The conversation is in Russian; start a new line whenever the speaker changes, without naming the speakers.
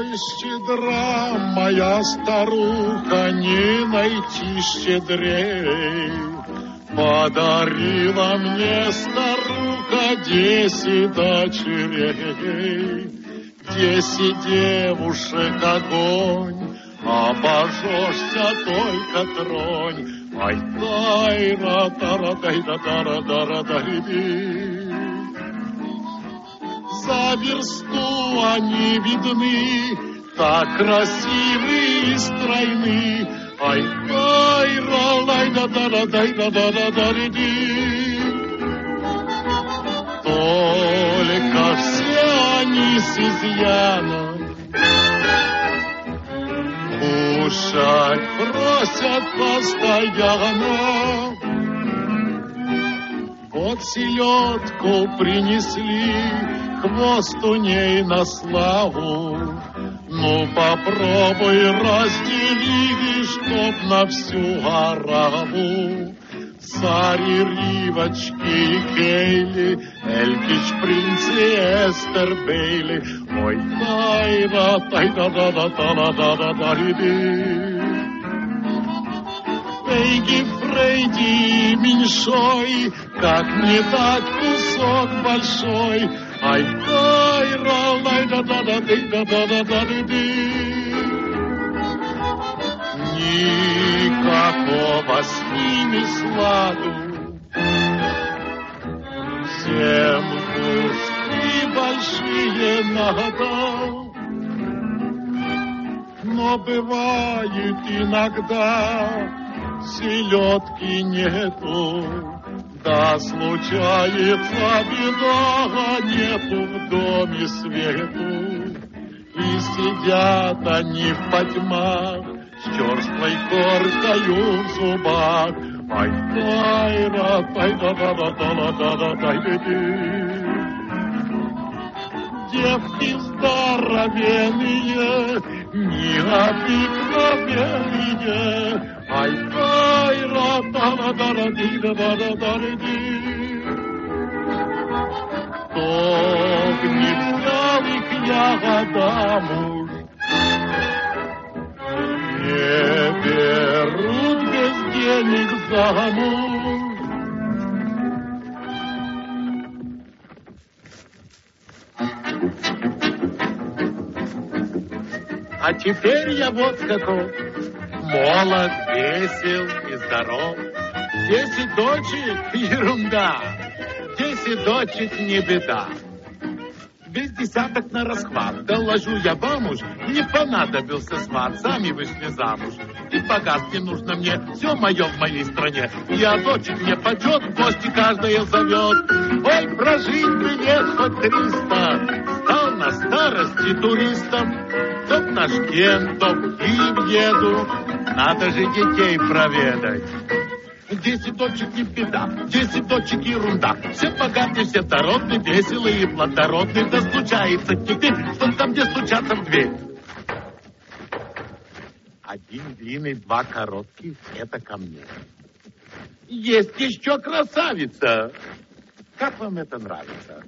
щедра моя старуха, не найти щедрей. Подарила мне старуха 10 дочерей, 10 девушек огонь, обожжешься только тронь. Ай, тайра, тара, тайда, тара, тара, тариди. За версту они видны, так красивы и стройны. Ай, тайра, лайда, тара, тайда, тара, тариди. Только все они с изъяном кушать просят постоянно. Вот селедку принесли, хвост у ней на славу. Ну попробуй раздели, чтоб на всю ораву. Цари, Ривочки, Кейли, Элькич, принцы, Эстер, Бейли. Ой, тайра, тайда-да-да-да-да-да-да-да-ди. Фейги, Фрейди, меньшой, как не дать кусок большой. Ай, тайра, тайда-да-да-да-да-да-да-ди. Никакого с ними сладу, всем куски большие надо. Но бывает иногда селедки нету, да случается беда, нету в доме свету. И сидят они в потьмах с черствой коркою в зубах. Ай, тайра, тайда-да-да-да-да-да-да-ди. Девки здоровенные, необыкновенные. Ай, тайра, да-да-да-да-да-да-да-ди. Кто б не взял их ягода муж, не берут без денег замуж. А теперь я вот каков, молод, весел и здоров. 10 дочек — ерунда, 10 дочек — не беда. Без десяток на расхват, доложу я вам уж, не понадобился сват, сами вышли замуж. И богат не нужно мне, все мое в моей стране. Я дочек мне почет, в гости каждая зовет. Ой, прожить бы лет хоть 300, стал на старости туристом. То в Ташкент, то в Киев еду, надо же детей проведать. 10 дочек не беда, 10 дочек ерунда. Все богатые, все дородные, веселые и плодородные. Да случается теперь, что там, где стучатся в дверь. 1 длинный, 2 коротких, это ко мне. Есть еще красавица. Как вам это нравится?